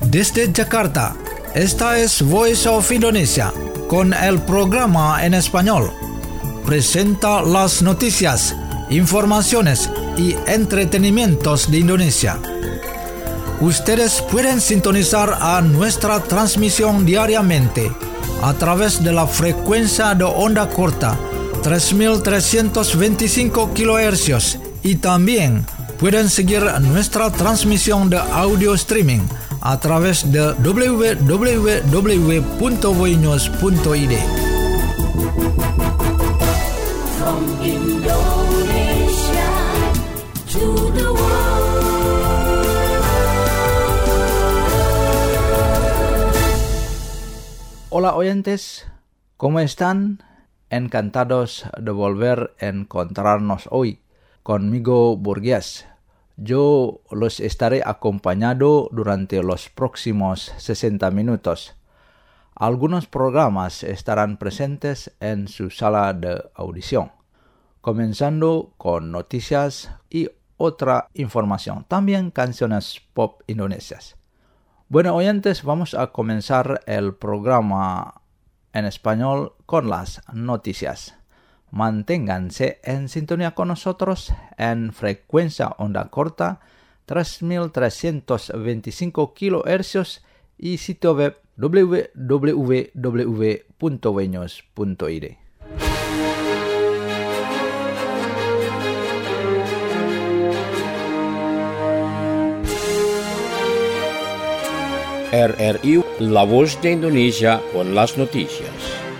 Desde Jakarta, esta es Voice of Indonesia, con el programa en español. Presenta las noticias, informaciones y entretenimientos de Indonesia. Ustedes pueden sintonizar a nuestra transmisión diariamente a través de la frecuencia de onda corta 3.325 kHz y también pueden seguir nuestra transmisión de audio streaming a través de www.voinews.id. From Indonesia to the world. Hola oyentes, ¿cómo están? Encantados de volver a encontrarnos hoy. Conmigo Burgués. Yo los estaré acompañando durante los próximos 60 minutos. Algunos programas estarán presentes en su sala de audición, comenzando con noticias y otra información, también canciones pop indonesias. Bueno, oyentes, vamos a comenzar el programa en español con las noticias. Manténganse en sintonía con nosotros en frecuencia onda corta 3.325 kHz y sitio web www.voinews.id. RRI, La Voz de Indonesia con las noticias.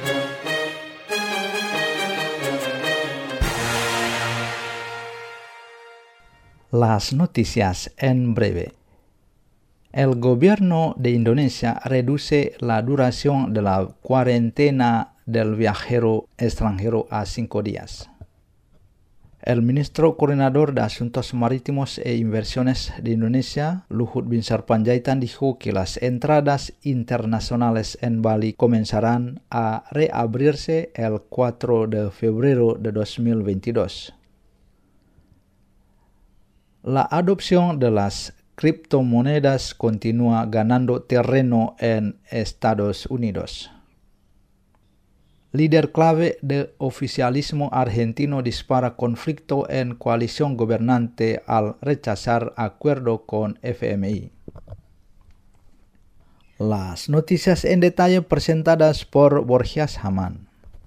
Las noticias en breve. El gobierno de Indonesia reduce la duración de la cuarentena del viajero extranjero a 5 días. El ministro coordinador de Asuntos Marítimos e Inversiones de Indonesia, Luhut Binsar Panjaitan, dijo que las entradas internacionales en Bali comenzarán a reabrirse el 4 de febrero de 2022. La adopción de las criptomonedas continúa ganando terreno en Estados Unidos. Líder clave del oficialismo argentino dispara conflicto en coalición gobernante al rechazar acuerdo con FMI. Las noticias en detalle presentadas por Borgias Haman.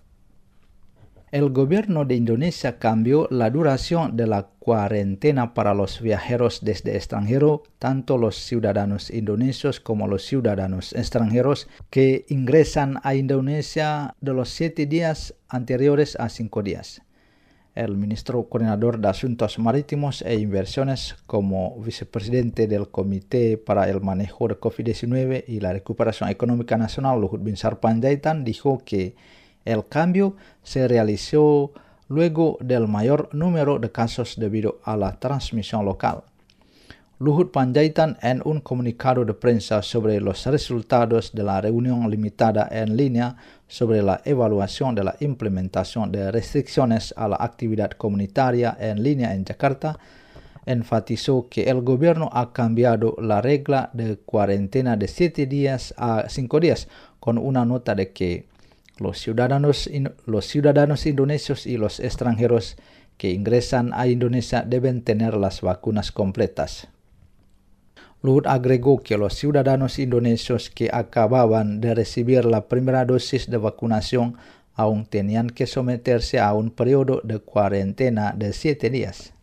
El gobierno de Indonesia cambió la duración de la cuarentena para los viajeros desde extranjero, tanto los ciudadanos indonesios como los ciudadanos extranjeros que ingresan a Indonesia de los 7 días anteriores a 5 días. El ministro coordinador de Asuntos Marítimos e Inversiones, como vicepresidente del Comité para el Manejo de COVID-19 y la Recuperación Económica Nacional, Luhut Binsar Panjaitan, dijo que el cambio se realizó luego del mayor número de casos debido a la transmisión local. Luhut Panjaitan, en un comunicado de prensa sobre los resultados de la reunión limitada en línea sobre la evaluación de la implementación de restricciones a la actividad comunitaria en línea en Jakarta, enfatizó que el gobierno ha cambiado la regla de cuarentena de 7 días a 5 días, con una nota de que los ciudadanos indonesios y los extranjeros que ingresan a Indonesia deben tener las vacunas completas. Luhut agregó que los ciudadanos indonesios que acababan de recibir la primera dosis de vacunación aún tenían que someterse a un periodo de cuarentena de 7 días.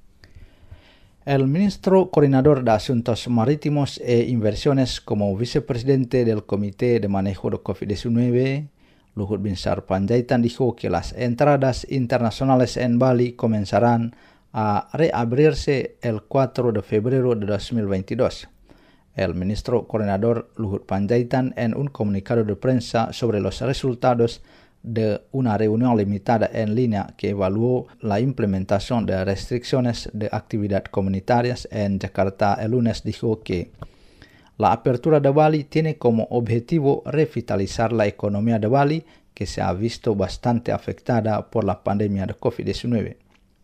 El ministro coordinador de Asuntos Marítimos e Inversiones, como vicepresidente del Comité de Manejo de COVID-19, Luhut Binsar Panjaitan, dijo que las entradas internacionales en Bali comenzarán a reabrirse el 4 de febrero de 2022. El ministro coordinador Luhut Panjaitan, en un comunicado de prensa sobre los resultados de una reunión limitada en línea que evaluó la implementación de restricciones de actividad comunitarias en Jakarta el lunes, dijo que la apertura de Bali tiene como objetivo revitalizar la economía de Bali, que se ha visto bastante afectada por la pandemia de COVID-19.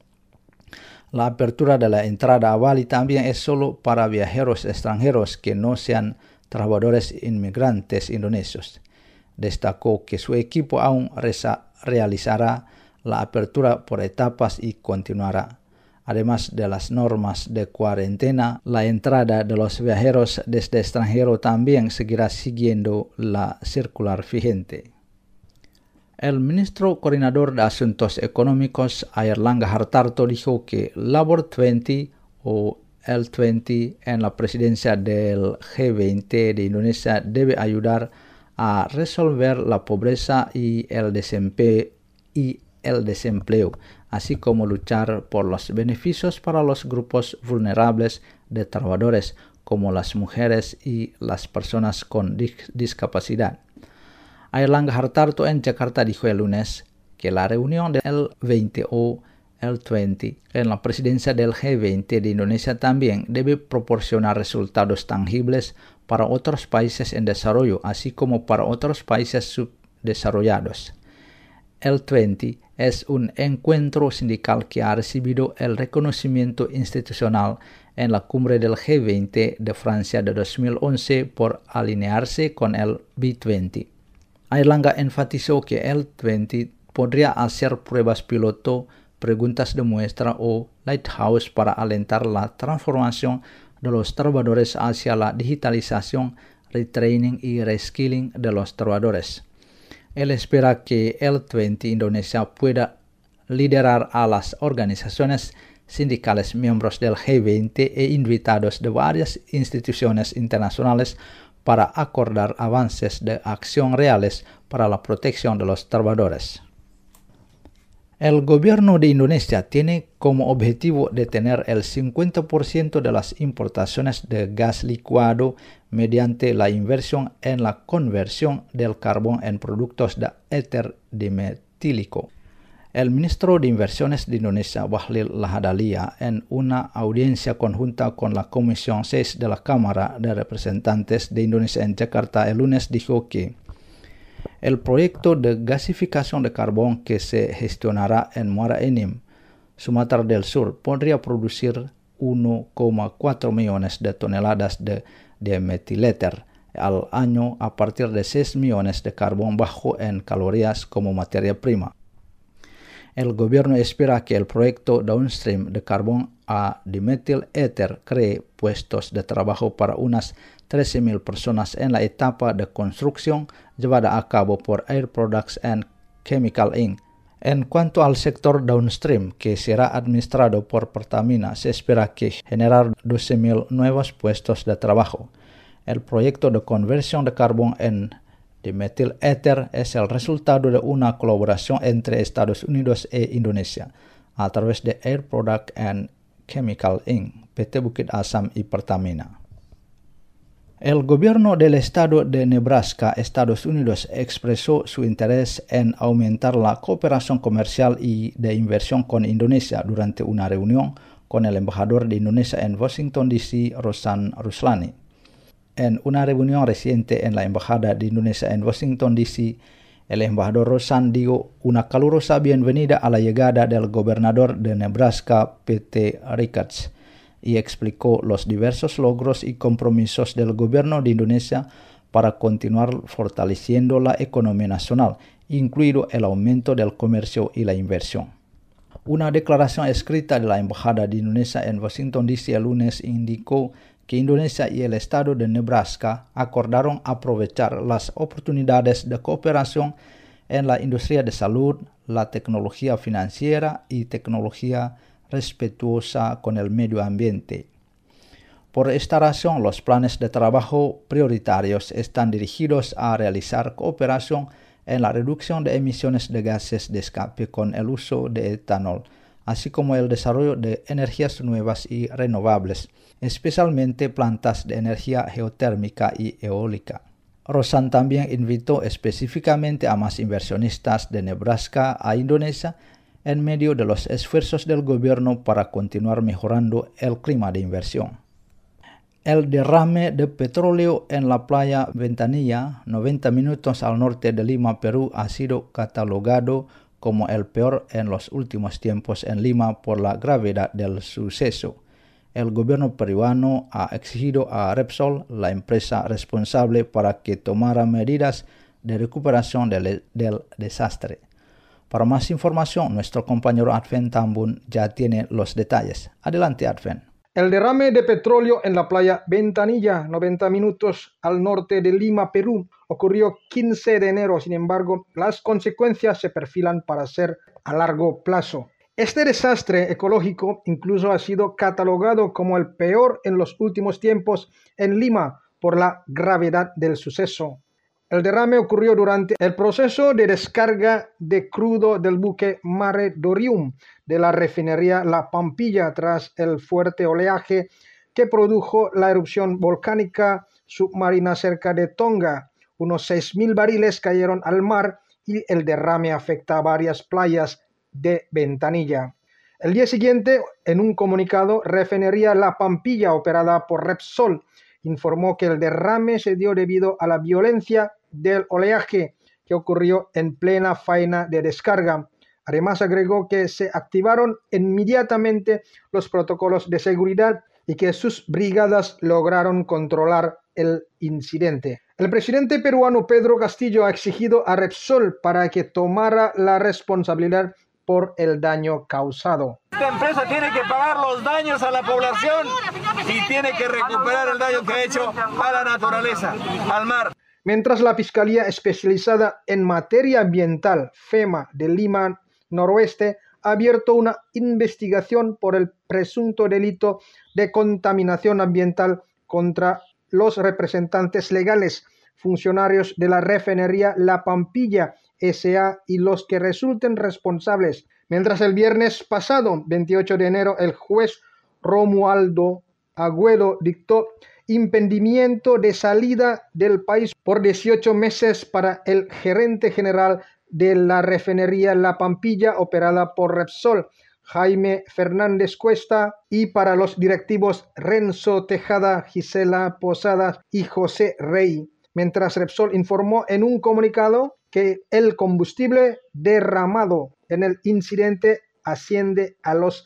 La apertura de la entrada a Bali también es solo para viajeros extranjeros que no sean trabajadores inmigrantes indonesios. Destacó que su equipo aún realizará la apertura por etapas y continuará. Además de las normas de cuarentena, la entrada de los viajeros desde extranjero también seguirá siguiendo la circular vigente. El ministro coordinador de Asuntos Económicos, Airlangga Hartarto, dijo que Labor 20 o L20 en la presidencia del G20 de Indonesia debe ayudar a resolver la pobreza y el desempleo, así como luchar por los beneficios para los grupos vulnerables de trabajadores como las mujeres y las personas con discapacidad. Airlangga Hartarto en Jakarta dijo el lunes que la reunión del L20 o L20 en la presidencia del G20 de Indonesia también debe proporcionar resultados tangibles para otros países en desarrollo, así como para otros países subdesarrollados. El 20 es un encuentro sindical que ha recibido el reconocimiento institucional en la cumbre del G20 de Francia de 2011 por alinearse con el B20. Airlangga enfatizó que el 20 podría hacer pruebas piloto, preguntas de muestra o lighthouse para alentar la transformación de los trabajadores hacia la digitalización, retraining y reskilling de los trabajadores. Él espera que el 20 Indonesia pueda liderar a las organizaciones sindicales miembros del G20 e invitados de varias instituciones internacionales para acordar avances de acción reales para la protección de los trabajadores. El gobierno de Indonesia tiene como objetivo detener el 50% de las importaciones de gas licuado mediante la inversión en la conversión del carbón en productos de éter dimetílico. El ministro de Inversiones de Indonesia, Bahlil Lahadalia, en una audiencia conjunta con la Comisión 6 de la Cámara de Representantes de Indonesia en Jakarta el lunes, dijo que el proyecto de gasificación de carbón que se gestionará en Muara Enim, Sumatra del Sur, podría producir 1,4 millones de toneladas de dimetiléter al año a partir de 6 millones de carbón bajo en calorías como materia prima. El gobierno espera que el proyecto downstream de carbón a dimetiléter cree puestos de trabajo para unas 13,000 personas en la etapa de construcción llevada a cabo por Air Products and Chemical Inc. En cuanto al sector downstream, que será administrado por Pertamina, se espera que generar 12,000 nuevos puestos de trabajo. El proyecto de conversión de carbón en dimetiléter es el resultado de una colaboración entre Estados Unidos e Indonesia a través de Air Products and Chemical Inc., PT Bukit Asam y Pertamina. El gobierno del estado de Nebraska, Estados Unidos, expresó su interés en aumentar la cooperación comercial y de inversión con Indonesia durante una reunión con el embajador de Indonesia en Washington, D.C., Rosan Ruslani. En una reunión reciente en la Embajada de Indonesia en Washington, D.C., el embajador Rosan dio una calurosa bienvenida a la llegada del gobernador de Nebraska, Pete Ricketts, y explicó los diversos logros y compromisos del gobierno de Indonesia para continuar fortaleciendo la economía nacional, incluido el aumento del comercio y la inversión. Una declaración escrita de la Embajada de Indonesia en Washington, D.C. el lunes indicó que Indonesia y el estado de Nebraska acordaron aprovechar las oportunidades de cooperación en la industria de salud, la tecnología financiera y tecnología respetuosa con el medio ambiente. Por esta razón, los planes de trabajo prioritarios están dirigidos a realizar cooperación en la reducción de emisiones de gases de escape con el uso de etanol, así como el desarrollo de energías nuevas y renovables, especialmente plantas de energía geotérmica y eólica. Rosan también invitó específicamente a más inversionistas de Nebraska a Indonesia en medio de los esfuerzos del gobierno para continuar mejorando el clima de inversión. El derrame de petróleo en la playa Ventanilla, 90 minutos al norte de Lima, Perú, ha sido catalogado como el peor en los últimos tiempos en Lima por la gravedad del suceso. el gobierno peruano ha exigido a Repsol, la empresa responsable, para que tomara medidas de recuperación del desastre. Para más información, nuestro compañero Adven Tambun ya tiene los detalles. Adelante, Adven. El derrame de petróleo en la playa Ventanilla, 90 minutos al norte de Lima, Perú, ocurrió 15 de enero. Sin embargo, las consecuencias se perfilan para ser a largo plazo. Este desastre ecológico incluso ha sido catalogado como el peor en los últimos tiempos en Lima por la gravedad del suceso. El derrame ocurrió durante el proceso de descarga de crudo del buque Mare Dorium de la refinería La Pampilla tras el fuerte oleaje que produjo la erupción volcánica submarina cerca de Tonga. Unos 6.000 barriles cayeron al mar y el derrame afecta a varias playas de Ventanilla. El día siguiente, en un comunicado, Refinería La Pampilla, operada por Repsol, informó que el derrame se dio debido a la violencia del oleaje que ocurrió en plena faena de descarga. Además, agregó que se activaron inmediatamente los protocolos de seguridad y que sus brigadas lograron controlar el incidente. El presidente peruano Pedro Castillo ha exigido a Repsol para que tomara la responsabilidad por el daño causado. Esta empresa tiene que pagar los daños a la población y tiene que recuperar el daño que ha hecho a la naturaleza, al mar. Mientras la Fiscalía Especializada en Materia Ambiental, FEMA, de Lima Noroeste, ha abierto una investigación por el presunto delito de contaminación ambiental contra los representantes legales, funcionarios de la refinería La Pampilla S.A. y los que resulten responsables. Mientras el viernes pasado, 28 de enero, el juez Romualdo Agüero dictó impedimento de salida del país por 18 meses para el gerente general de la refinería La Pampilla, operada por Repsol, Jaime Fernández Cuesta, y para los directivos Renzo Tejada, Gisela Posadas y José Rey. Mientras Repsol informó en un comunicado que el combustible derramado en el incidente asciende a los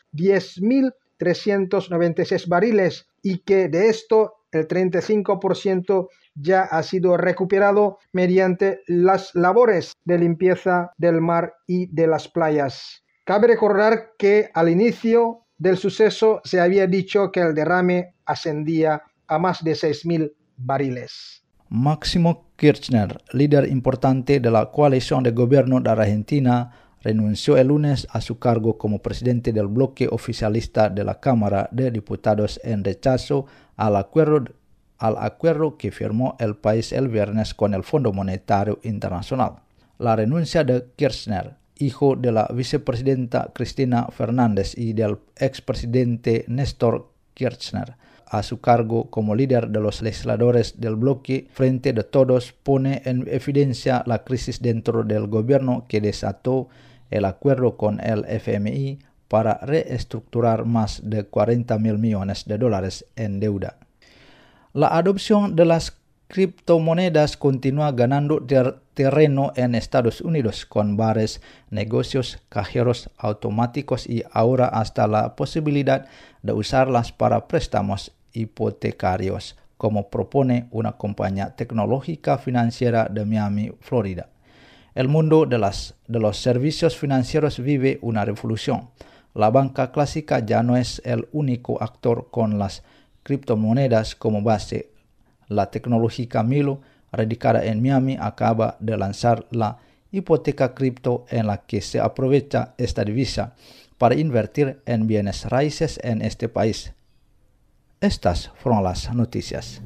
10.396 barriles y que de esto el 35% ya ha sido recuperado mediante las labores de limpieza del mar y de las playas. Cabe recordar que al inicio del suceso se había dicho que el derrame ascendía a más de 6.000 barriles. Máximo Kirchner, líder importante de la coalición de gobierno de Argentina, renunció el lunes a su cargo como presidente del bloque oficialista de la Cámara de Diputados en rechazo al acuerdo que firmó el país el viernes con el Fondo Monetario Internacional. La renuncia de Kirchner, hijo de la vicepresidenta Cristina Fernández y del expresidente Néstor Kirchner, a su cargo como líder de los legisladores del bloque Frente de Todos, pone en evidencia la crisis dentro del gobierno que desató el acuerdo con el FMI para reestructurar más de 40.000 millones de dólares en deuda. La adopción de las criptomonedas continúa ganando terreno en Estados Unidos, con bares, negocios, cajeros automáticos y ahora hasta la posibilidad de usarlas para préstamos hipotecarios, como propone una compañía tecnológica financiera de Miami, Florida. El mundo de los servicios financieros vive una revolución. La banca clásica ya no es el único actor con las criptomonedas como base. La tecnológica Milo, radicada en Miami, acaba de lanzar la hipoteca cripto en la que se aprovecha esta divisa para invertir en bienes raíces en este país. Estas fueron las noticias.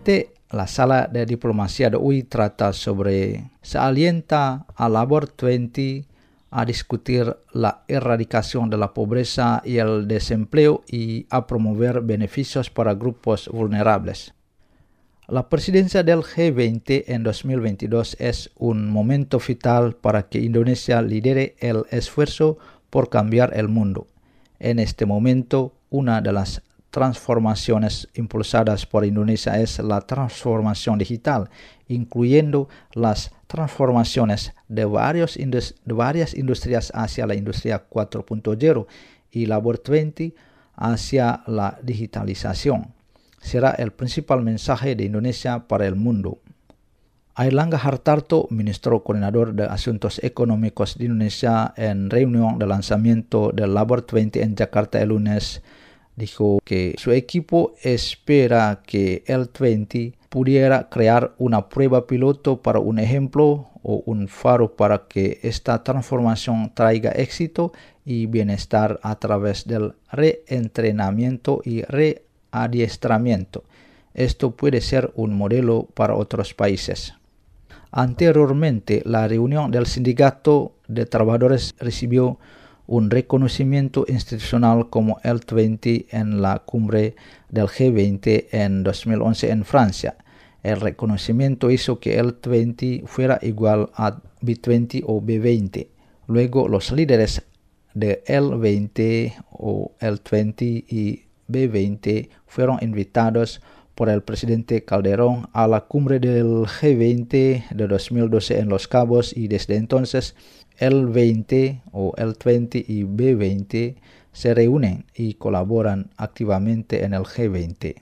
Finalmente, la sala de diplomacia de hoy trata sobre se alienta a Labor 20 a discutir la erradicación de la pobreza y el desempleo y a promover beneficios para grupos vulnerables. La presidencia del G20 en 2022 es un momento vital para que Indonesia lidere el esfuerzo por cambiar el mundo. En este momento, una de las transformaciones impulsadas por Indonesia es la transformación digital, incluyendo las transformaciones de varias industrias hacia la industria 4.0 y Labor 20 hacia la digitalización. Será el principal mensaje de Indonesia para el mundo. Airlangga Hartarto, ministro coordinador de Asuntos Económicos de Indonesia, en reunión de lanzamiento del Labor 20 en Jakarta el lunes, dijo que su equipo espera que el 20 pudiera crear una prueba piloto para un ejemplo o un faro para que esta transformación traiga éxito y bienestar a través del reentrenamiento y readiestramiento. Esto puede ser un modelo para otros países. Anteriormente, la reunión del Sindicato de Trabajadores recibió un reconocimiento institucional como el 20 en la cumbre del G20 en 2011 en Francia. El reconocimiento hizo que el 20 fuera igual a B20 o B20. Luego los líderes de el 20 o el 20 y B20 fueron invitados por el presidente Calderón a la cumbre del G20 de 2012 en Los Cabos y desde entonces el 20 o el 20 y B20 se reúnen y colaboran activamente en el G20.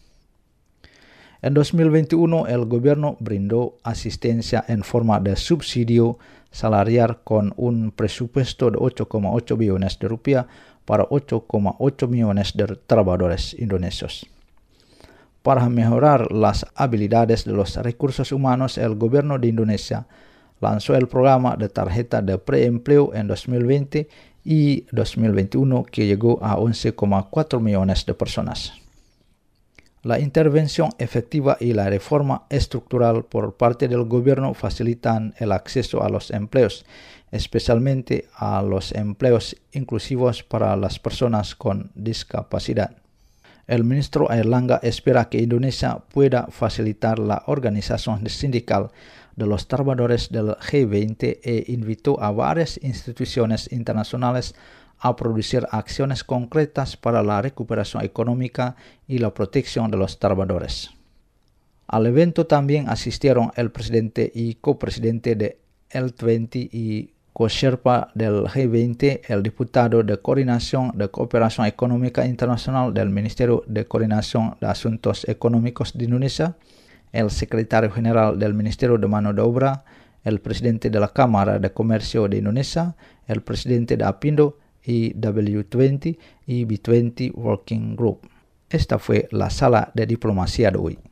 En 2021, el gobierno brindó asistencia en forma de subsidio salarial con un presupuesto de 8,8 billones de rupiah para 8,8 millones de trabajadores indonesios. Para mejorar las habilidades de los recursos humanos, el gobierno de Indonesia lanzó el programa de tarjeta de preempleo en 2020 y 2021 que llegó a 11,4 millones de personas. La intervención efectiva y la reforma estructural por parte del gobierno facilitan el acceso a los empleos, especialmente a los empleos inclusivos para las personas con discapacidad. El ministro Airlangga espera que Indonesia pueda facilitar la organización sindical de los trabajadores del G20 e invitó a varias instituciones internacionales a producir acciones concretas para la recuperación económica y la protección de los trabajadores. Al evento también asistieron el presidente y copresidente de el 20 y co-sherpa del G20, el diputado de Coordinación de Cooperación Económica Internacional del Ministerio de Coordinación de Asuntos Económicos de Indonesia, el secretario general del Ministerio de Mano de Obra, el presidente de la Cámara de Comercio de Indonesia, el presidente de APindo y W20 y B20 Working Group. Esta fue la sala de diplomacia de hoy.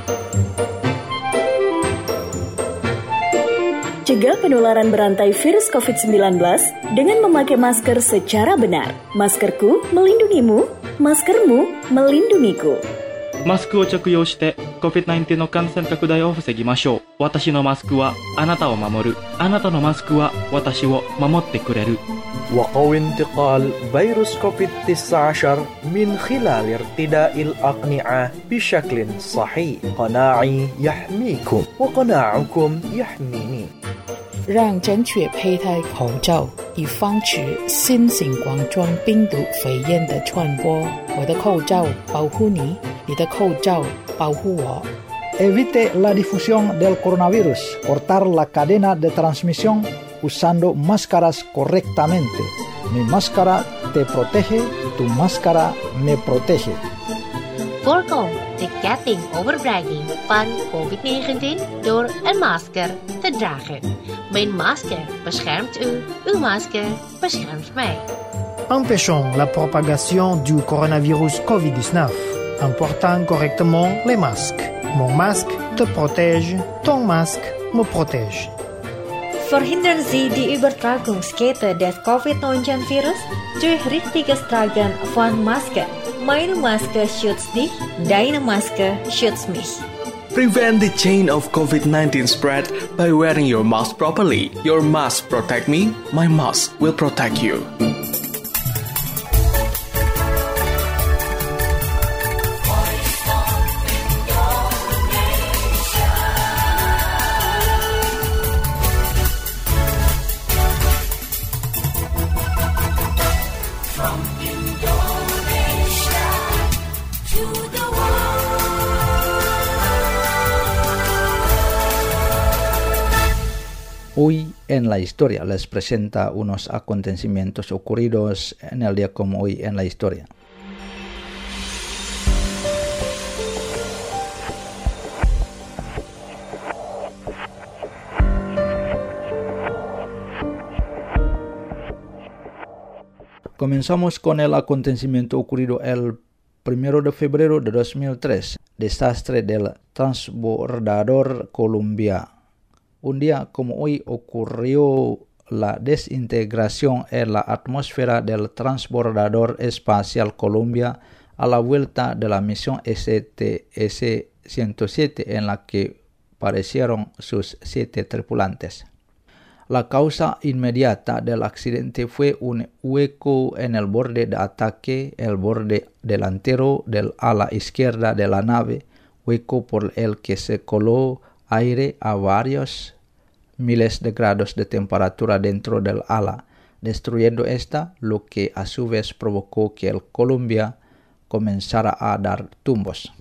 Cegah penularan berantai virus COVID-19 dengan memakai masker secara benar. Maskerku melindungimu, maskermu melindungiku. マスクを着用して COVID-19 の感染拡大を防ぎましょう。私のマスクはあなたを守る。あなたのマスクは私を守ってくれる。 وقوي انتقال فيروس كوفيد-19 من خلال ارتداء الأقنعة بشكل صحيح. قناعي يحميكم وقناعكم يحميني. 让正确佩戴口罩，以防止新型冠状病毒肺炎的传播。我的口罩保护你，你的口罩保护我。 Evite la difusión del coronavirus. Cortar la cadena de transmisión usando máscaras correctamente. Mi máscara te protege, tu máscara me protege. Voorkom de ketting overbreiding van COVID-19 door een masker te dragen. Mijn masker beschermt u, uw masker beschermt mij. Empêchons la propagation du coronavirus COVID-19 en portant correctement les masques. Mon masque te protège, ton masque me protège. Verhindern Sie die Übertragungskette des COVID-19-Virus durch richtiges Tragen von Masken. Meine Maske schützt dich, deine Maske schützt mich. Prevent the chain of COVID-19 spread by wearing your mask properly. Your mask protect me, my mask will protect you. Hoy en la historia les presenta unos acontecimientos ocurridos en el día como hoy en la historia. Comenzamos con el acontecimiento ocurrido el 1 de febrero de 2003, desastre del transbordador Columbia. Un día como hoy ocurrió la desintegración en la atmósfera del transbordador espacial Columbia a la vuelta de la misión STS-107 en la que perecieron sus 7 tripulantes. La causa inmediata del accidente fue un hueco en el borde de ataque, el borde delantero del ala izquierda de la nave, hueco por el que se coló aire a varios miles de grados de temperatura dentro del ala, destruyendo esta, lo que a su vez provocó que el Columbia comenzara a dar tumbos.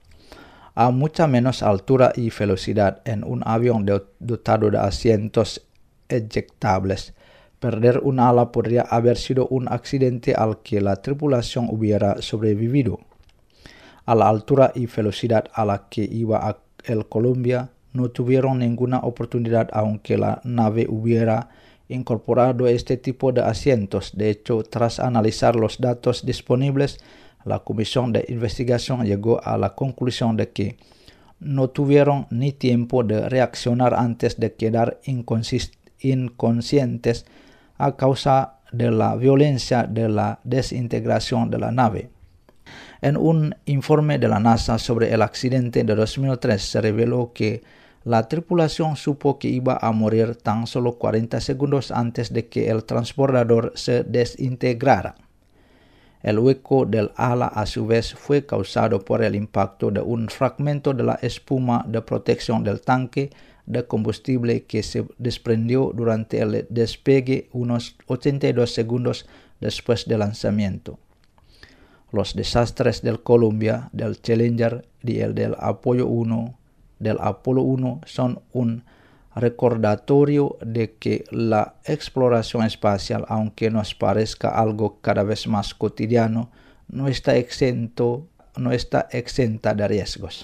A mucha menos altura y velocidad en un avión dotado de asientos eyectables, perder un ala podría haber sido un accidente al que la tripulación hubiera sobrevivido. A la altura y velocidad a la que iba el Columbia, no tuvieron ninguna oportunidad aunque la nave hubiera incorporado este tipo de asientos. De hecho, tras analizar los datos disponibles, la Comisión de Investigación llegó a la conclusión de que no tuvieron ni tiempo de reaccionar antes de quedar inconscientes a causa de la violencia de la desintegración de la nave. En un informe de la NASA sobre el accidente de 2003 se reveló que la tripulación supo que iba a morir tan solo 40 segundos antes de que el transbordador se desintegrara. El hueco del ala a su vez fue causado por el impacto de un fragmento de la espuma de protección del tanque de combustible que se desprendió durante el despegue unos 82 segundos después del lanzamiento. Los desastres del Columbia, del Challenger y el del Apollo 1 son un recordatorio de que la exploración espacial, aunque nos parezca algo cada vez más cotidiano, no está exenta de riesgos.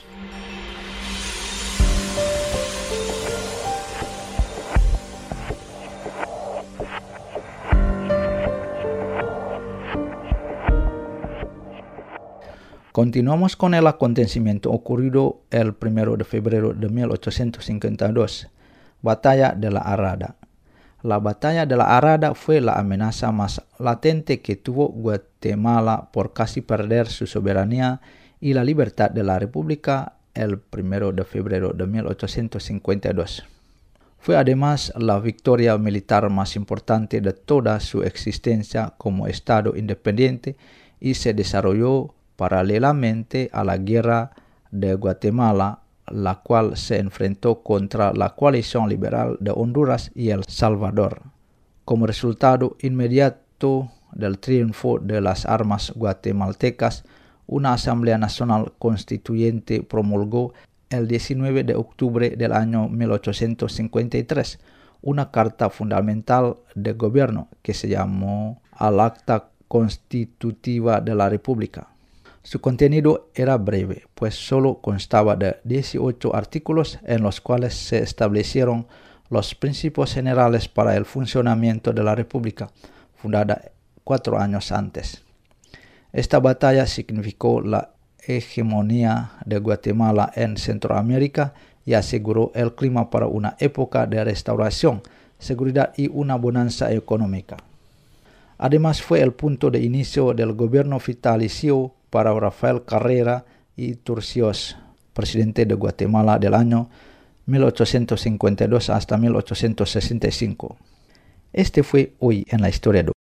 Continuamos con el acontecimiento ocurrido el 1 de febrero de 1852, Batalla de la Arada. La Batalla de la Arada fue la amenaza más latente que tuvo Guatemala por casi perder su soberanía y la libertad de la República el 1 de febrero de 1852. Fue además la victoria militar más importante de toda su existencia como Estado independiente y se desarrolló paralelamente a la Guerra de Guatemala, la cual se enfrentó contra la coalición liberal de Honduras y El Salvador. Como resultado inmediato del triunfo de las armas guatemaltecas, una Asamblea Nacional Constituyente promulgó el 19 de octubre del año 1853 una carta fundamental de gobierno que se llamó al Acta Constitutiva de la República. Su contenido era breve, pues solo constaba de 18 artículos en los cuales se establecieron los principios generales para el funcionamiento de la República, fundada 4 años antes. Esta batalla significó la hegemonía de Guatemala en Centroamérica y aseguró el clima para una época de restauración, seguridad y una bonanza económica. Además, fue el punto de inicio del gobierno vitalicio para Rafael Carrera y Turcios, presidente de Guatemala del año 1852 hasta 1865. Este fue Hoy en la Historia de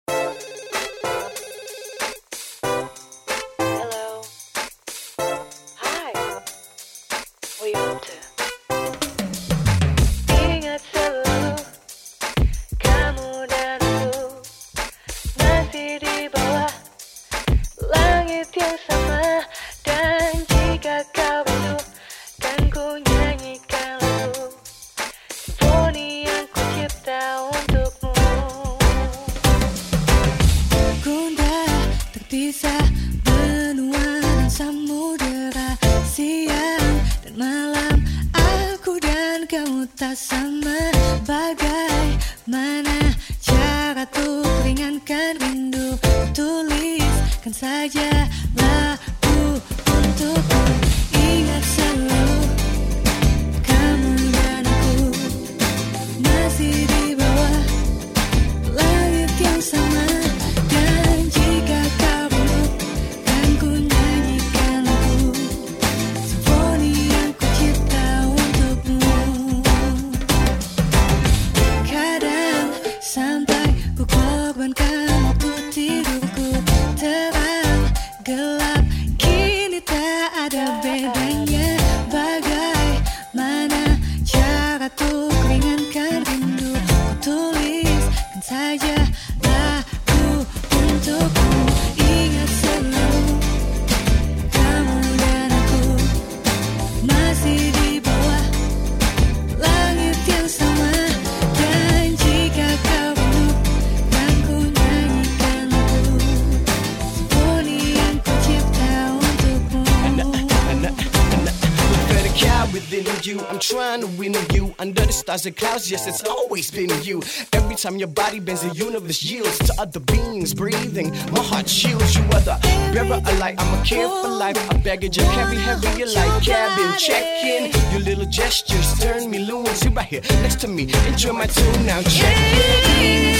trying to win you under the stars and clouds. Yes, it's always been you. Every time your body bends, the universe yields to other beings breathing. My heart shields. You are the bearer of light. I'm a care for life. A baggage I carry heavy like cabin. Check in. Your little gestures turn me loose. You right here next to me. Enjoy my tune now. Check in.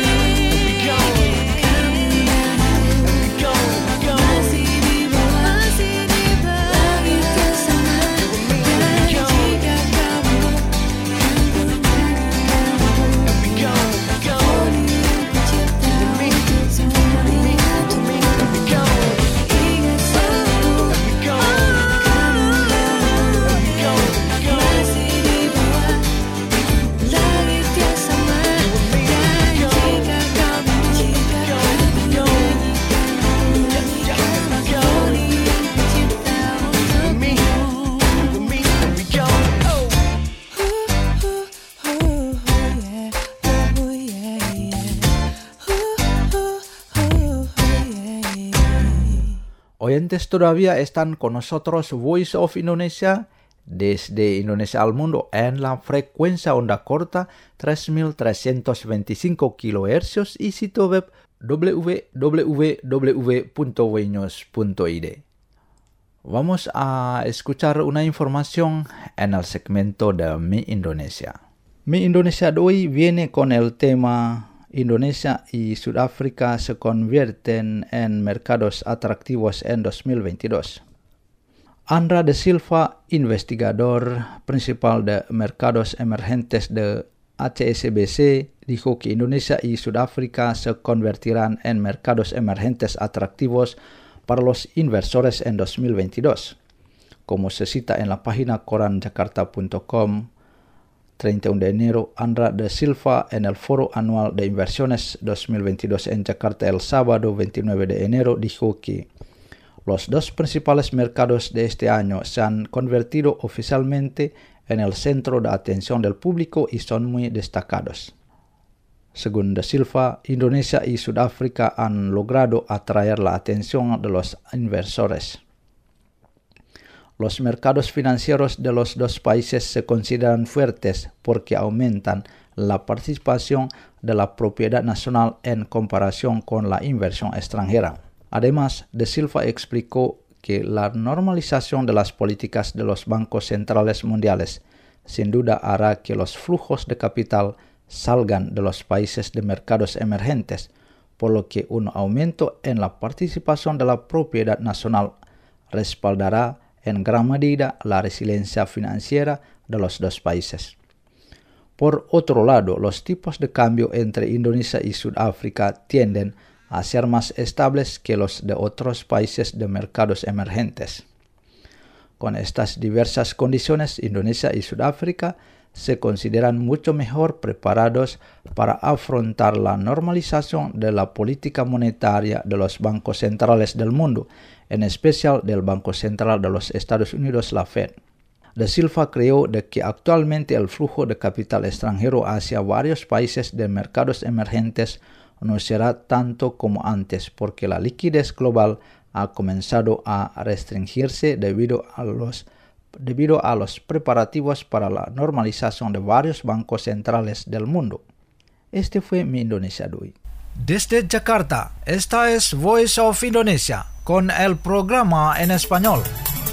We go. Oyentes, todavía están con nosotros Voice of Indonesia desde Indonesia al mundo en la frecuencia onda corta 3325 kHz y sitio web www.wnews.id. Vamos a escuchar una información en el segmento de Mi Indonesia. Mi Indonesia de hoy viene con el tema Indonesia y Sudáfrica se convierten en mercados atractivos en 2022. Andra de Silva, investigador principal de mercados emergentes de HSBC, dijo que Indonesia y Sudáfrica se convertirán en mercados emergentes atractivos para los inversores en 2022. Como se cita en la página koranjakarta.com, 31 de enero, Andra de Silva en el Foro Anual de Inversiones 2022 en Jakarta el sábado 29 de enero dijo que los dos principales mercados de este año se han convertido oficialmente en el centro de atención del público y son muy destacados. Según de Silva, Indonesia y Sudáfrica han logrado atraer la atención de los inversores. Los mercados financieros de los dos países se consideran fuertes porque aumentan la participación de la propiedad nacional en comparación con la inversión extranjera. Además, De Silva explicó que la normalización de las políticas de los bancos centrales mundiales sin duda hará que los flujos de capital salgan de los países de mercados emergentes, por lo que un aumento en la participación de la propiedad nacional respaldará en gran medida la resiliencia financiera de los dos países. Por otro lado, los tipos de cambio entre Indonesia y Sudáfrica tienden a ser más estables que los de otros países de mercados emergentes. Con estas diversas condiciones, Indonesia y Sudáfrica se consideran mucho mejor preparados para afrontar la normalización de la política monetaria de los bancos centrales del mundo, en especial del Banco Central de los Estados Unidos, la Fed. De Silva creyó de que actualmente el flujo de capital extranjero hacia varios países de mercados emergentes no será tanto como antes, porque la liquidez global ha comenzado a restringirse debido a los preparativos para la normalización de varios bancos centrales del mundo. Este fue mi Indonesia de hoy. Desde Jakarta, esta es Voice of Indonesia con el programa en español.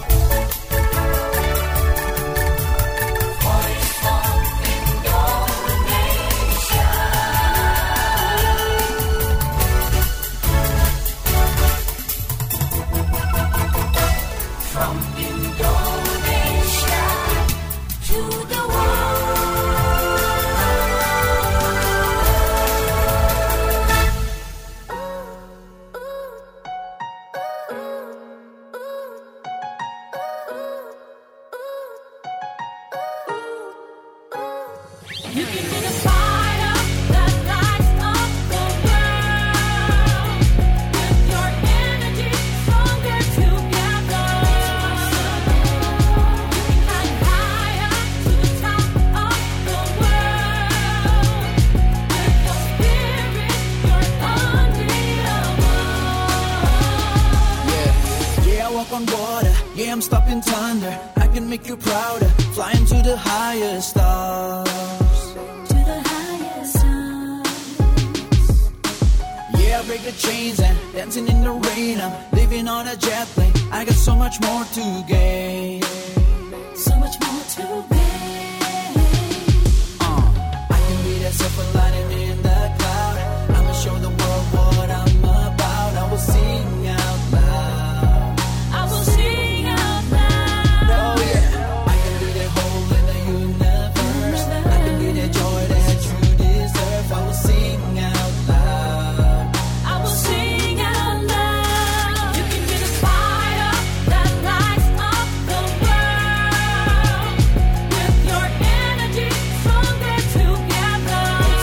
I'm stopping thunder. I can make you prouder. Flying to the highest stars. To the highest stars. Yeah, I break the chains and dancing in the rain. I'm living on a jet plane. I got so much more to gain. So much more to gain. I can be that silver lining in the cloud. I'ma show the world what I'm about. I will sing out loud. I will sing out loud. Oh yeah. I can be that hole in the universe. I can be that joy that you deserve. I will sing out loud. I will sing out loud. You can be the fire that lights up the world. With your energy, stronger together.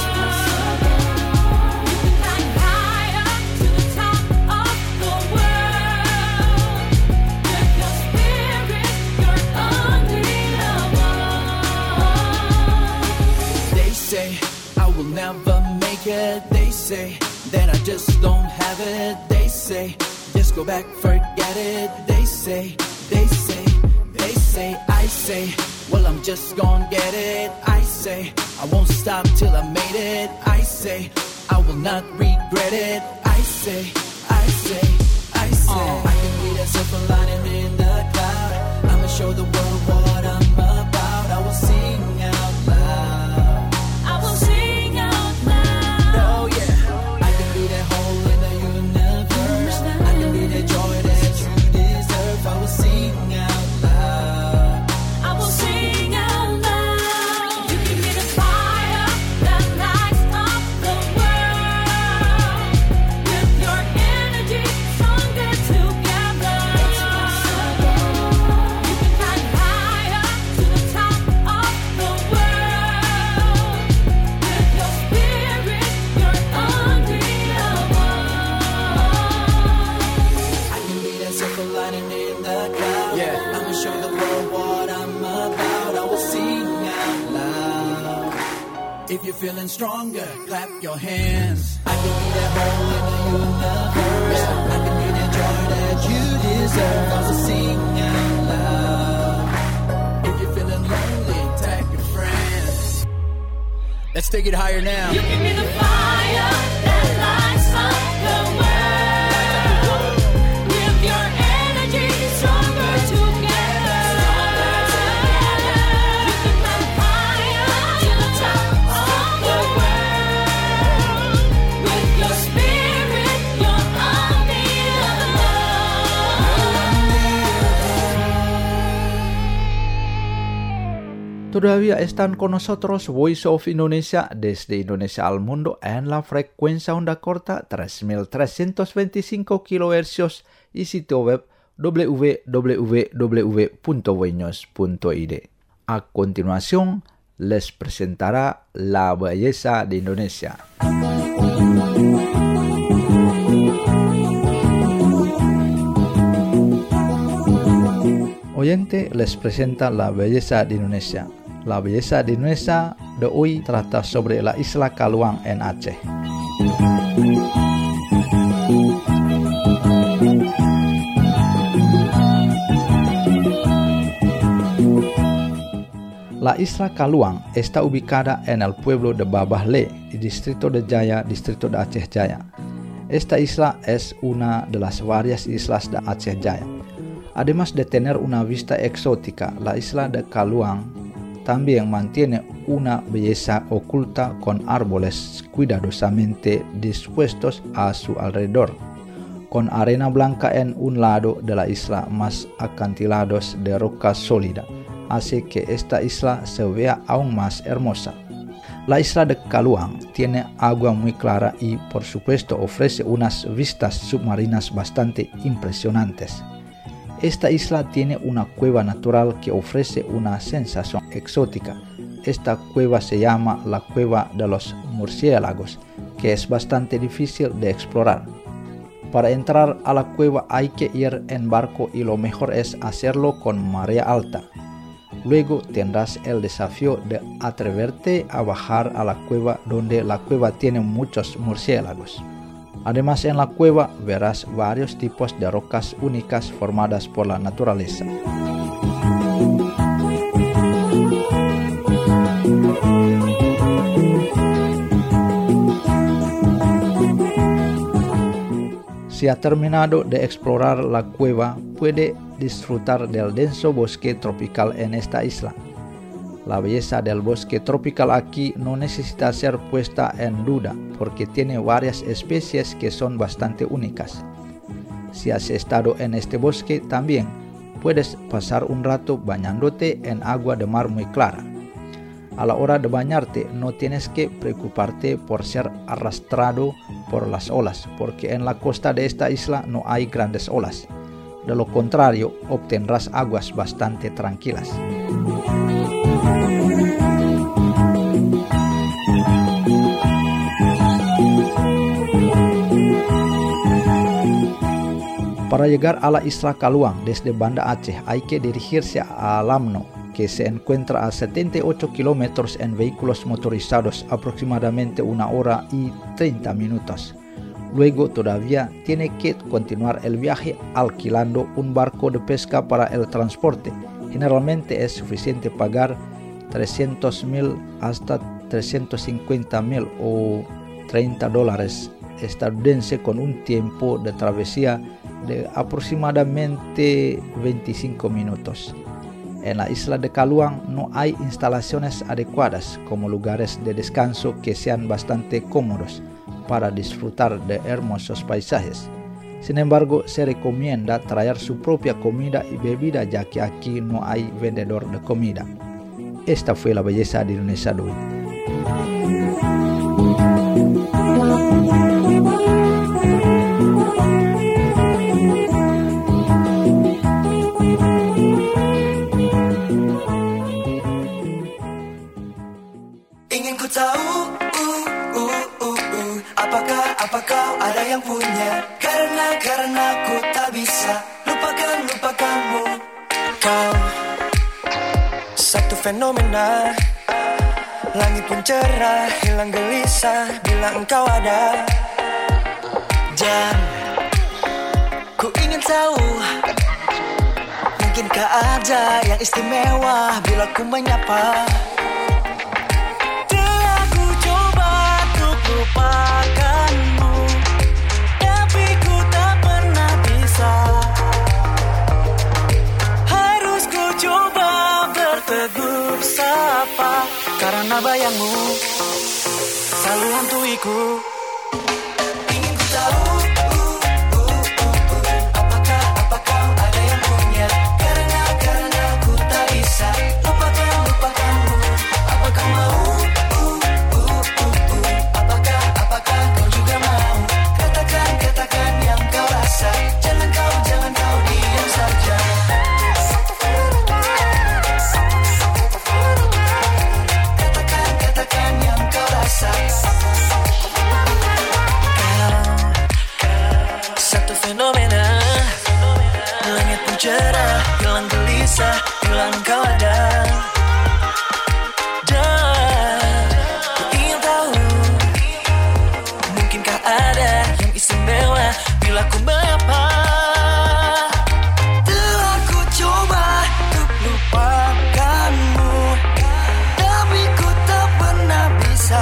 You can climb higher to the top of the world. With your spirit, you're unbeatable. They say I will never make it. They say that I just don't have it. They say just go back, forget it. They say, I say, well I'm just gonna get it. I say I won't stop till I made it. I say I will not regret it. I say I can be that silver lining in the cloud. I'ma show the world what I'm about. I will sing out loud. I will sing out loud. Oh yeah. I can be that hole in the universe. I can be that joy that you deserve. I will sing out loud. I will sing out loud. You can be the fire that lights up the world. With your energy, stronger together. You can climb higher to the top of the world. With your spirit, you're unbeatable. I can be that silver lining in the cloud. Yeah. I'ma show the world what I'm about. I will sing out loud. If you're feeling stronger, clap your hands. I can be that hole in the universe. I can be that joy that you deserve. I will sing out loud. If you're feeling lonely, tag your friends. Let's take it higher now. You can be the fire that lights up the world. With your energy, stronger together. You can climb higher to the top of the world. With your spirit, you're unbeatable. Todavía están con nosotros Voice of Indonesia desde Indonesia al mundo en la frecuencia onda corta 3325 kHz y sitio web www.voinews.id. A continuación, les presentará La Belleza de Indonesia. Oyente les presenta La Belleza de Indonesia. La Belleza de Indonesia de hoy trata sobre la isla Kaluang en Aceh. La isla Kaluang está ubicada en el pueblo de Babahle, distrito de Jaya, distrito de Aceh Jaya. Esta isla es una de las varias islas de Aceh Jaya. Además de tener una vista exótica, la isla de Kaluang también mantiene una belleza oculta con árboles cuidadosamente dispuestos a su alrededor, con arena blanca en un lado de la isla más acantilados de roca sólida, hace que esta isla se vea aún más hermosa. La isla de Kaluang tiene agua muy clara y, por supuesto, ofrece unas vistas submarinas bastante impresionantes. Esta isla tiene una cueva natural que ofrece una sensación exótica. Esta cueva se llama la Cueva de los Murciélagos, que es bastante difícil de explorar. Para entrar a la cueva hay que ir en barco y lo mejor es hacerlo con marea alta. Luego tendrás el desafío de atreverte a bajar a la cueva, donde la cueva tiene muchos murciélagos. Además, en la cueva verás varios tipos de rocas únicas formadas por la naturaleza. Si ha terminado de explorar la cueva, puede disfrutar del denso bosque tropical en esta isla. La belleza del bosque tropical aquí no necesita ser puesta en duda, porque tiene varias especies que son bastante únicas. Si has estado en este bosque, también puedes pasar un rato bañándote en agua de mar muy clara. A la hora de bañarte no tienes que preocuparte por ser arrastrado por las olas, porque en la costa de esta isla no hay grandes olas. De lo contrario, obtendrás aguas bastante tranquilas. Para llegar a la isla Kaluang desde Banda Aceh hay que dirigirse a Lamno, que se encuentra a 78 kilómetros en vehículos motorizados, aproximadamente 1 hora y 30 minutos. Luego todavía tiene que continuar el viaje alquilando un barco de pesca para el transporte. Generalmente es suficiente pagar 300,000 hasta 350,000 o $30 estadounidenses con un tiempo de travesía de aproximadamente 25 minutos. En la isla de Kaluang no hay instalaciones adecuadas como lugares de descanso que sean bastante cómodos para disfrutar de hermosos paisajes. Sin embargo, se recomienda traer su propia comida y bebida, ya que aquí no hay vendedor de comida. Esta fue la belleza de Indonesia de hoy. Ingin ku tahu, apakah ada yang punya? Karena ku tak bisa lupakanmu. Kau satu fenomena, langit pun cerah, hilang gelisah bila engkau ada. Dan ku ingin tahu, mungkinkah ada yang istimewa bila ku menyapa? Lupakanmu, tapi ku tak pernah bisa. Harus ku coba bertegur sapa, karena bayangmu selalu hantuiku. Ingin ku tahu, apakah ada yang punya? Karena ku tak bisa lupakanmu. bisa bilang kau ada. Dan ku ingin tahu, mungkinkah ada yang istimewa bila ku menyapa. Telah ku coba untuk lupakanmu, tapi ku tak pernah bisa.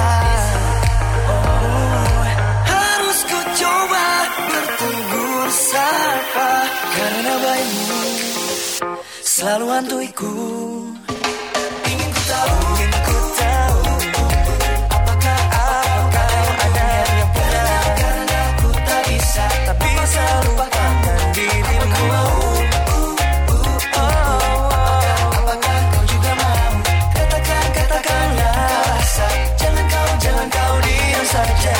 Harus ku coba bertegur sapa, karena bayimu selalu hantuiku. Ingin ku tahu, apakah ada yang pernah, karena ku tak bisa lupakan dirimu. Apakah kau juga mau? Katakanlah rasa. Jangan kau diam saja.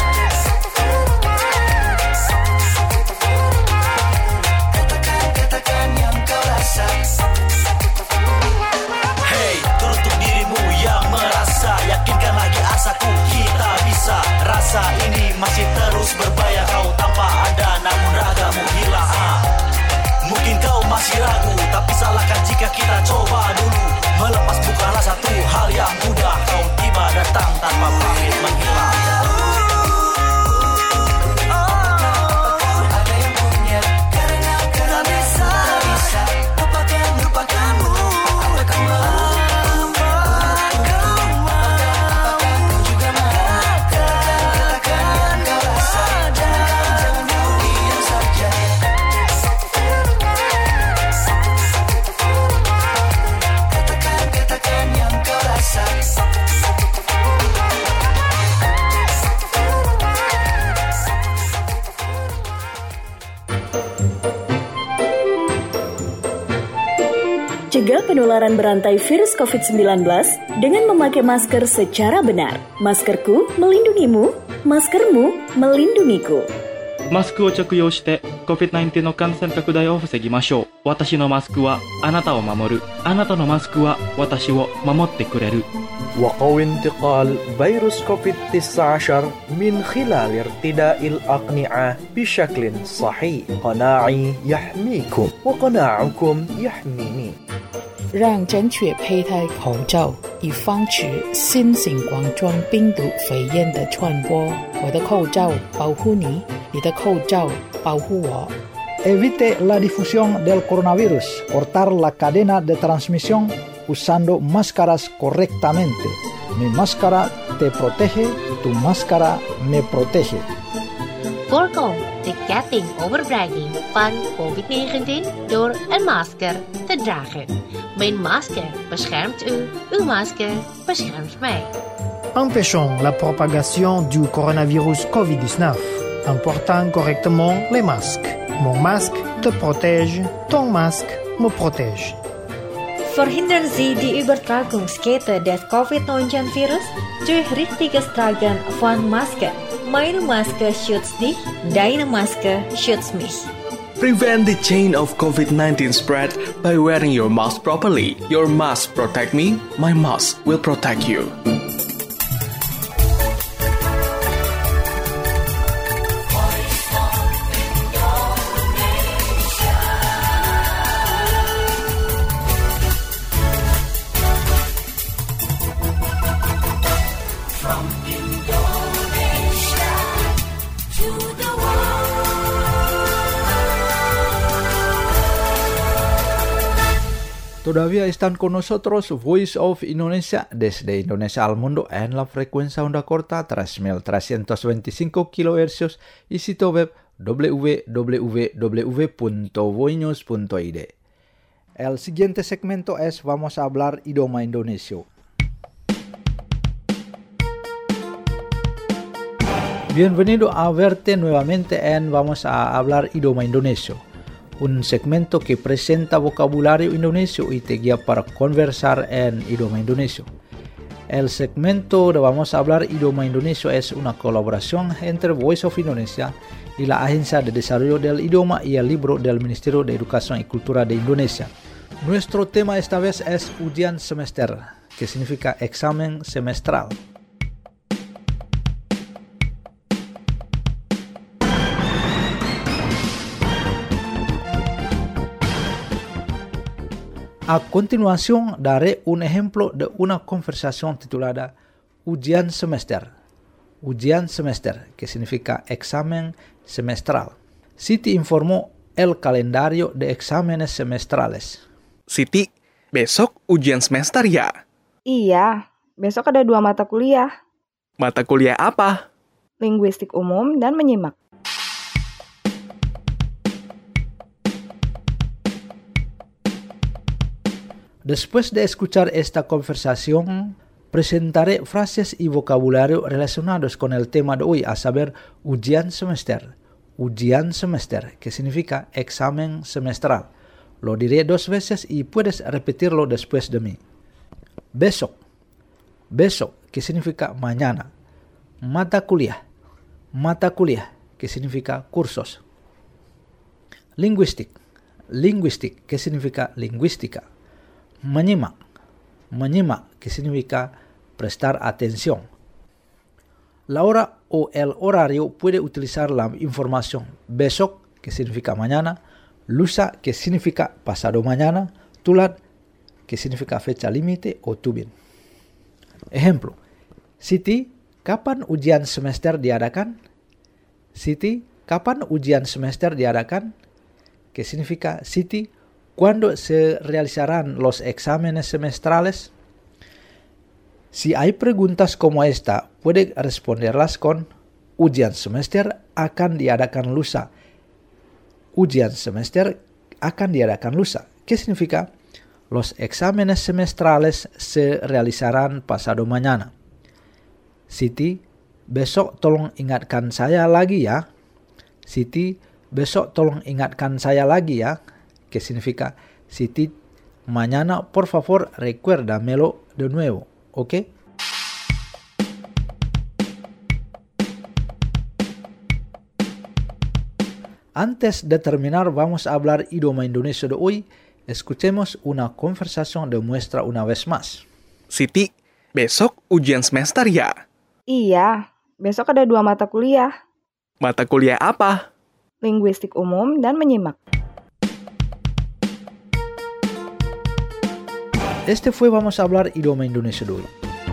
Katakan yang kau rasa. Hey, teruntuk dirimu yang merasa, yakinkan lagi asaku, kita bisa. Rasa ini masih terus berbahaya, kau tanpa ada namun ragamu hilang. Mungkin kau masih ragu, tapi salahkan jika kita coba dulu. Melepas bukanlah satu hal yang mudah, kau tiba datang tanpa pamit menghilang. Ada yang punya, karena tak bisa lupakanmu. Apakah kau juga mau? Katakan kau rasa. Jangan kau diam saja. Katakan yang kau rasa. Cegah penularan berantai virus COVID-19 dengan memakai masker secara benar. Maskerku melindungimu, maskermu melindungiku. マスクを着用して COVID-19 の感染拡大を防ぎましょう。私のマスクはあなたを守る。あなたのマスクは私を守ってくれる。 وقو انتقال فيروس كوفيد-19 من خلال ارتداء الأقنعة بشكل صحيح. قناعي يحميكم وقناعكم يحميني. 让正确佩戴口罩，以防止新型冠状病毒肺炎的传播。我的口罩保护你，你的口罩保护我。 Evite la difusión del coronavirus. Cortar la cadena de transmisión usando máscaras correctamente. Mi máscara te protege, tu máscara me protege. Voorkom de ketting overbregging van COVID-19 door een masker te dragen. Mijn masker beschermt u, uw masker beschermt mij. Empêchons la propagation du coronavirus COVID-19 en portant correctement les masques. Mon masque te protège, ton masque me protège. Verhindern Sie die Übertragungskette des Covid-19-Virus durch richtiges Tragen von Maske. Meine Maske schützt dich, deine Maske schützt mich. Prevent the chain of COVID-19 spread by wearing your mask properly. Your mask protect me, my mask will protect you. Todavía están con nosotros Voice of Indonesia desde Indonesia al mundo en la frecuencia onda corta 3.325 kHz y sitio web www.voinews.id. El siguiente segmento es Vamos a hablar idioma Indonesia. Bienvenido a verte nuevamente en Vamos a hablar idioma Indonesia. Un segmento que presenta vocabulario indonesio y te guía para conversar en idioma indonesio. El segmento de Vamos a hablar idioma indonesio es una colaboración entre Voice of Indonesia y la Agencia de Desarrollo del Idioma y el Libro del Ministerio de Educación y Cultura de Indonesia. Nuestro tema esta vez es ujian semester, que significa examen semestral. A continuación daré un ejemplo de una conversación titulada Ujian semester. Ujian semester, que significa examen semestral. Siti informó el calendario de exámenes semestrales. Siti, besok ujian semester ya? Iya, besok ada 2 mata kuliah. Mata kuliah apa? Linguistik umum dan menyimak. Después de escuchar esta conversación, presentaré frases y vocabulario relacionados con el tema de hoy, a saber, ujian semester. Ujian semester, que significa examen semestral. Lo diré 2 veces y puedes repetirlo después de mí. Besok. Besok, que significa mañana. Mata kuliah. Mata kuliah, que significa cursos. Linguistik. Linguistik, que significa lingüística. Menyimak. Menyimak, que significa prestar atención. La hora o el horario puede utilizar la información besok, que significa mañana, lusa, que significa pasado mañana, tulat, que significa fecha límite, o tubin. Ejemplo, Siti, kapan ujian semester diadakan? Siti, kapan ujian semester diadakan? Que significa, Siti, ¿cuándo se realizarán los exámenes semestrales? Si hay preguntas como esta, puede responderlas con ujian semester akan diadakan lusa. Ujian semester akan diadakan lusa. ¿Qué significa? Los exámenes semestrales se realizarán pasado mañana. Siti, besok tolong ingatkan saya lagi ya. Siti, besok tolong ingatkan saya lagi ya. Que significa, Siti, mañana por favor recuérdamelo de nuevo, ¿ok? Antes de terminar, vamos a hablar idioma Indonesia de hoy. Escuchemos una conversación de muestra una vez más. Siti, besok ujian semester ya? Iya, besok ada 2 mata kuliah. Mata kuliah apa? Linguistik umum dan menyimak. Este fue Vamos a hablar idioma Indonesia de hoy.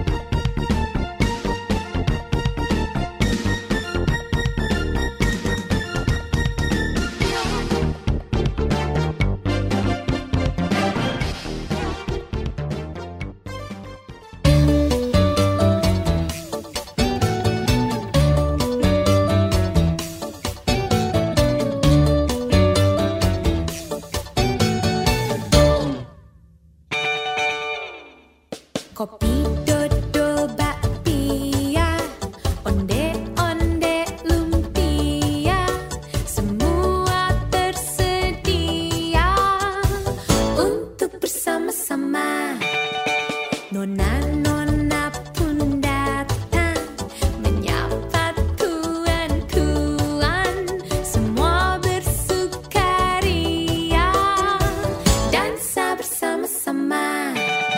Kopi dodol bakpia, onde-onde lumpia, semua tersedia untuk bersama-sama. Nona-nona pun datang menyapa tuan-tuan, semua bersukaria, dansa bersama-sama.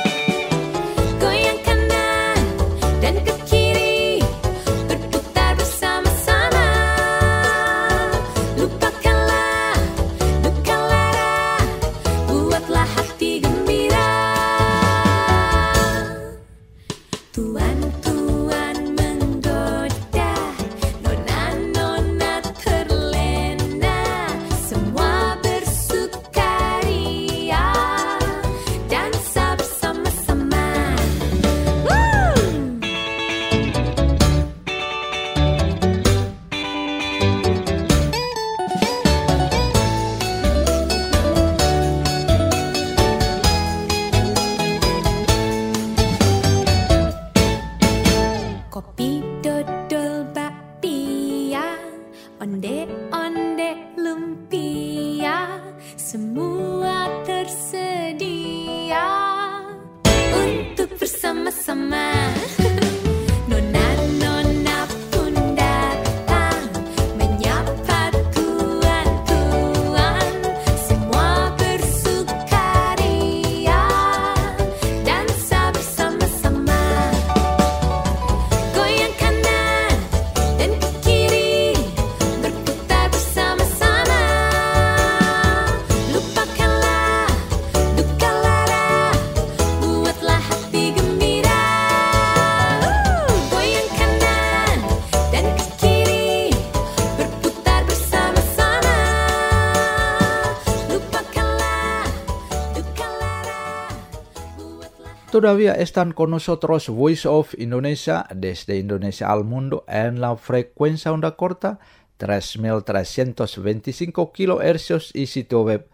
Kopi dodol bakpia, onde-onde lumpia, semua tersedia untuk bersama-sama. Nona-nona pun datang menyapa tuan-tuan, semua bersukaria, dansa bersama-sama. Goyang kanan dan ke kiri, berputar bersama-sama. Lupakan Todavía están con nosotros Voice of Indonesia desde Indonesia al mundo en la frecuencia onda corta 3.325 kHz y sitio web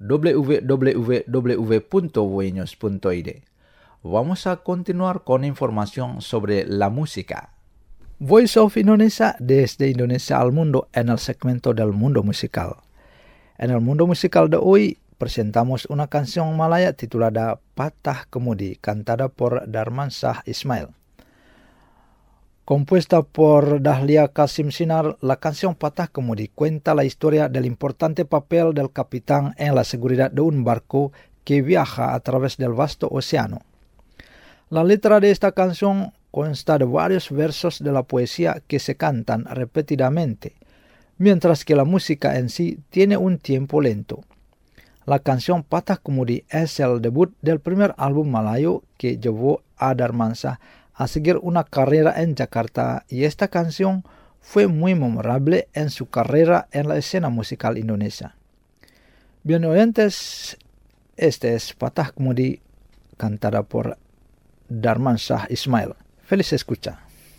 www.voinews.id. Vamos a continuar con información sobre la música. Voice of Indonesia desde Indonesia al mundo en el segmento del mundo musical. En el mundo musical de hoy presentamos una canción Malaya titulada Patah Kemudi, cantada por Darmansyah Ismail. Compuesta por Dahlia Kasim Sinar, la canción Patah Kemudi cuenta la historia del importante papel del capitán en la seguridad de un barco que viaja a través del vasto océano. La letra de esta canción consta de varios versos de la poesía que se cantan repetidamente, mientras que la música en sí tiene un tiempo lento. La canción Patah Kemudi es el debut del primer álbum Malayo que llevó a Darmansyah a seguir una carrera en Jakarta, y esta canción fue muy memorable en su carrera en la escena musical indonesia. Bien oyentes, este es Patah Kemudi cantada por Darmansyah Ismail. Feliz escucha.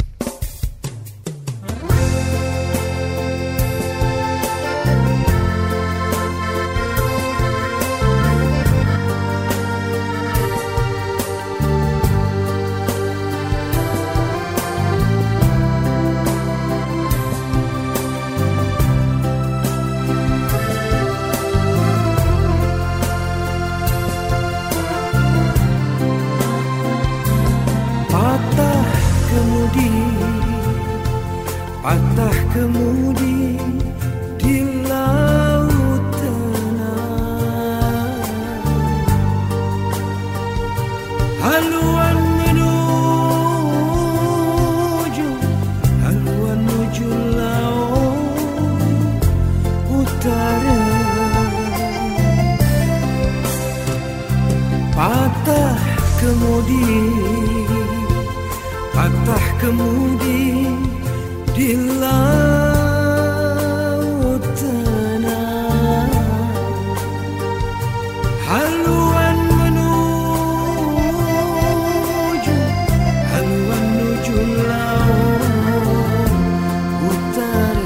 Patah kemudi di laut tenang, haluan menuju laut utara. Patah kemudi di laut tenang, haluan menuju laut utara.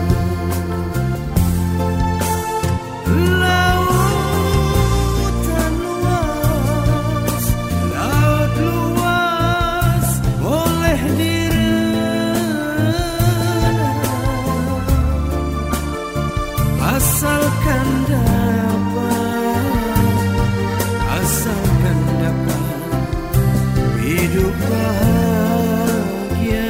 Lautan luas, laut luas, boleh asalkan dapat hidup bahagia.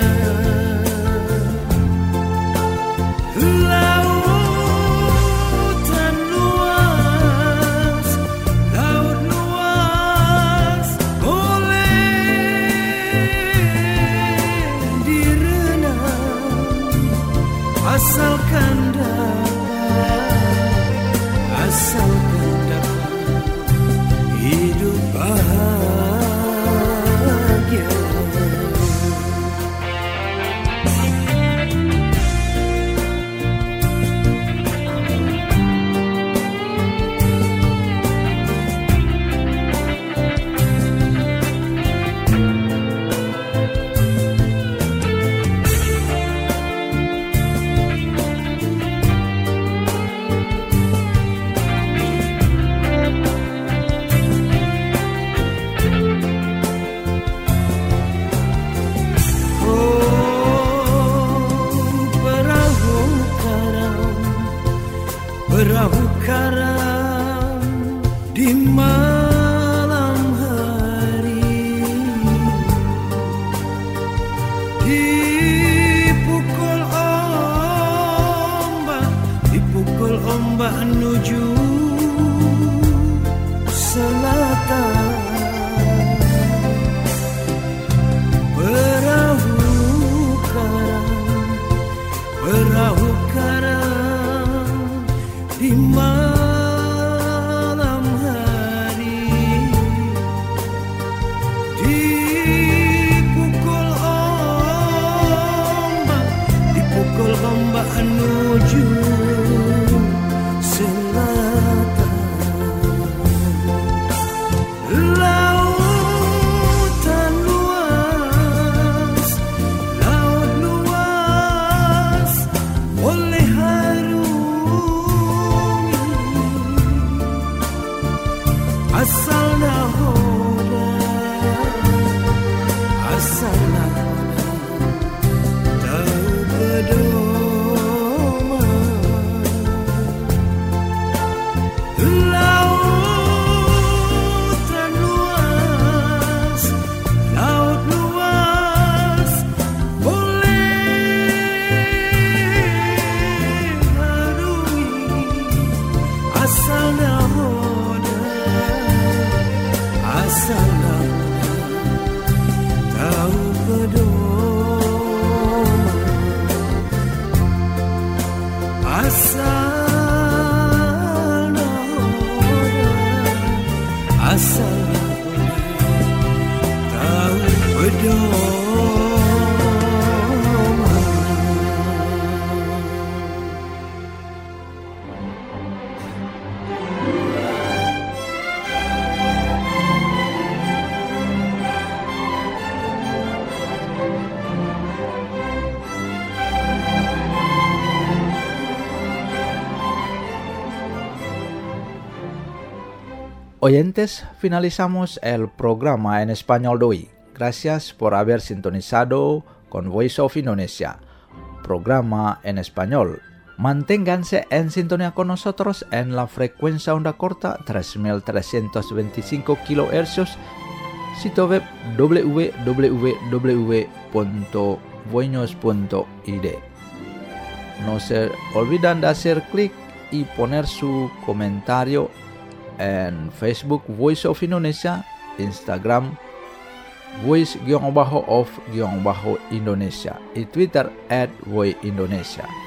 Lautan luas, laut luas, boleh direnang, asalkan dapat hidup bahagia. Perahu karam di malam hari, dipukul ombak menuju selatan. Perahu karam di malam hari, dipukul ombak menuju selatan. Laut Lautan luas, laut luas, boleh harungi asal nahoda, asal nahoda tahu pedoman, asal nahoda, asal nahoda tahu pedoman. Oyentes, finalizamos el programa en español de hoy. Gracias por haber sintonizado con Voice of Indonesia, programa en español. Manténganse en sintonía con nosotros en la frecuencia onda corta 3325 kHz, sitio web www.voinos.id. No se olviden de hacer clic y poner su comentario en Facebook Voice of Indonesia, Instagram Voice_of_Indonesia y Twitter @voiceindonesia.